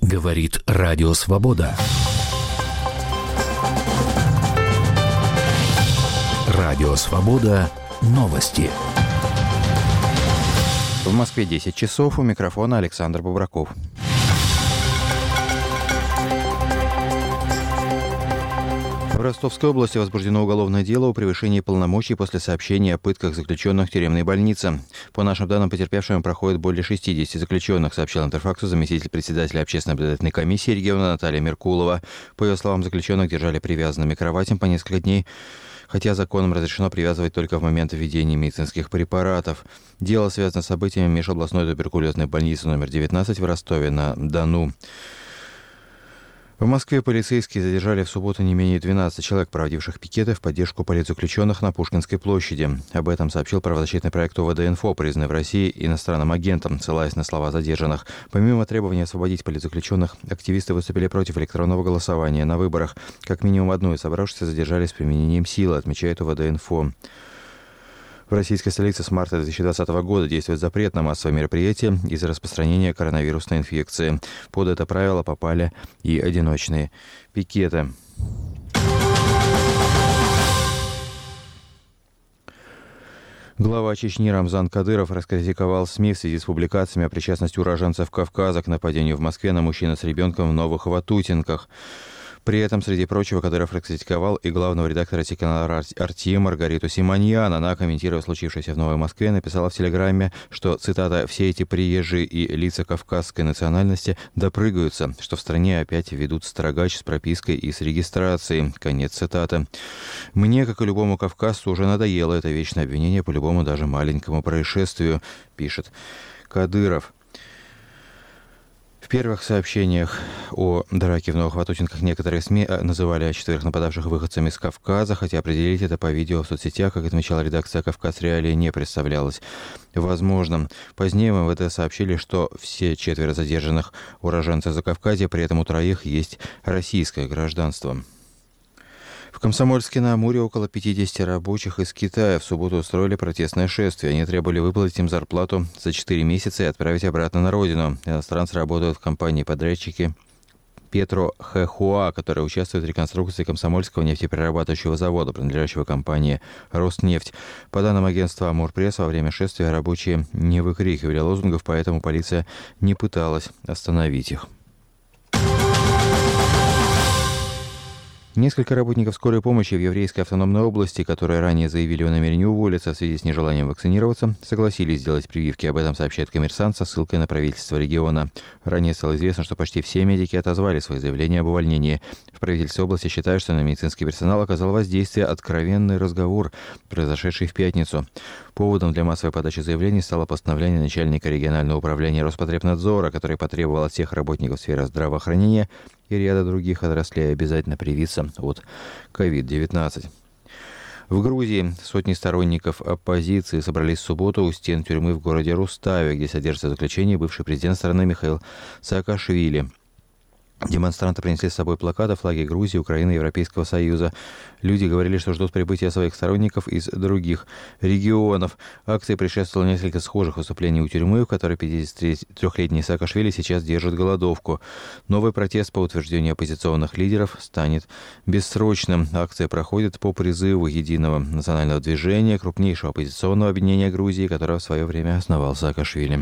Говорит Радио Свобода. Радио Свобода. Новости. В Москве 10 часов. У микрофона Александр Бубраков. В Ростовской области возбуждено уголовное дело о превышении полномочий после сообщения о пытках заключенных в тюремной больнице. По нашим данным, потерпевшими проходит более 60 заключенных, сообщил Интерфаксу заместитель председателя общественной наблюдательной комиссии региона Наталья Меркулова. По ее словам, заключенных держали привязанными к кроватям по несколько дней, хотя законом разрешено привязывать только в момент введения медицинских препаратов. Дело связано с событиями межобластной туберкулезной больницы номер 19 в Ростове-на-Дону. В Москве полицейские задержали в субботу не менее 12 человек, проводивших пикеты в поддержку политзаключенных на Пушкинской площади. Об этом сообщил правозащитный проект ОВД-Инфо, признанный в России иностранным агентом, ссылаясь на слова задержанных. Помимо требования освободить политзаключенных, активисты выступили против электронного голосования на выборах. Как минимум одну из собравшихся задержали с применением силы, отмечает ОВД-Инфо. В российской столице с марта 2020 года действует запрет на массовые мероприятия из-за распространения коронавирусной инфекции. Под это правило попали и одиночные пикеты. Глава Чечни Рамзан Кадыров раскритиковал СМИ в связи с публикациями о причастности уроженцев Кавказа к нападению в Москве на мужчину с ребенком в Новых Ватутинках. При этом, среди прочего, Кадыров раскритиковал и главного редактора телеканала «Арти» Маргариту Симоньян. Она, комментируя случившееся в Новой Москве, написала в Телеграме, что, цитата, «все эти приезжие и лица кавказской национальности допрыгаются, что в стране опять ведут строгач с пропиской и с регистрацией». Конец цитаты. «Мне, как и любому кавказцу, уже надоело это вечное обвинение по любому даже маленькому происшествию», пишет Кадыров. В первых сообщениях о драке в Новых Ватутинках некоторые СМИ называли 4 нападавших выходцами из Кавказа, хотя определить это по видео в соцсетях, как отмечала редакция «Кавказ Реалии», не представлялось возможным. Позднее в МВД сообщили, что все 4 задержанных уроженцев Закавказья, при этом у 3 есть российское гражданство. В Комсомольске-на-Амуре около 50 рабочих из Китая в субботу устроили протестное шествие. Они требовали выплатить им зарплату за 4 месяца и отправить обратно на родину. Иностранцы работают в компании-подрядчики Петро Хэхуа, которая участвует в реконструкции Комсомольского нефтеперерабатывающего завода, принадлежащего компании «Роснефть». По данным агентства «Амурпресс», во время шествия рабочие не выкрикивали лозунгов, поэтому полиция не пыталась остановить их. Несколько работников скорой помощи в Еврейской автономной области, которые ранее заявили о намерении уволиться в связи с нежеланием вакцинироваться, согласились сделать прививки. Об этом сообщает «Коммерсант» со ссылкой на правительство региона. Ранее стало известно, что почти все медики отозвали свои заявления об увольнении. В правительстве области считают, что на медицинский персонал оказал воздействие откровенный разговор, произошедший в пятницу. Поводом для массовой подачи заявлений стало постановление начальника регионального управления Роспотребнадзора, который потребовал от всех работников сферы здравоохранения и ряда других отраслей обязательно привиться от COVID-19. В Грузии сотни сторонников оппозиции собрались в субботу у стен тюрьмы в городе Руставе, где содержится в заключении бывший президент страны Михаил Саакашвили. Демонстранты принесли с собой плакаты, флаги Грузии, Украины, Европейского Союза. Люди говорили, что ждут прибытия своих сторонников из других регионов. Акции предшествовало несколько схожих выступлений у тюрьмы, в которой 53-летний Саакашвили сейчас держит голодовку. Новый протест, по утверждению оппозиционных лидеров, станет бессрочным. Акция проходит по призыву Единого национального движения, крупнейшего оппозиционного объединения Грузии, которое в свое время основал Саакашвили.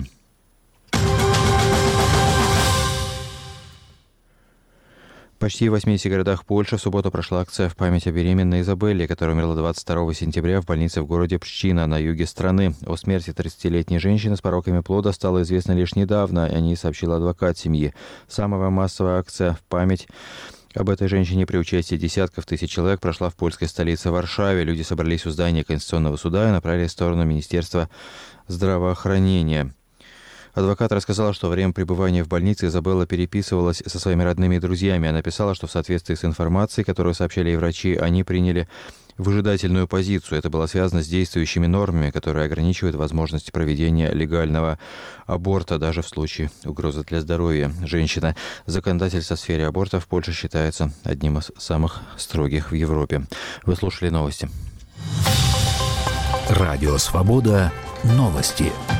Почти в 80 городах Польши в субботу прошла акция в память о беременной Изабелле, которая умерла 22 сентября в больнице в городе Пщина на юге страны. О смерти 30-летней женщины с пороками плода стало известно лишь недавно, о ней сообщил адвокат семьи. Самая массовая акция в память об этой женщине при участии десятков тысяч человек прошла в польской столице Варшаве. Люди собрались у здания Конституционного суда и направились в сторону Министерства здравоохранения. Адвокат рассказала, что во время пребывания в больнице Изабелла переписывалась со своими родными и друзьями. Она писала, что в соответствии с информацией, которую сообщали ей врачи, они приняли выжидательную позицию. Это было связано с действующими нормами, которые ограничивают возможность проведения легального аборта даже в случае угрозы для здоровья женщины. Законодательство в сфере аборта в Польше считается одним из самых строгих в Европе. Вы слушали новости. Радио «Свобода». Новости.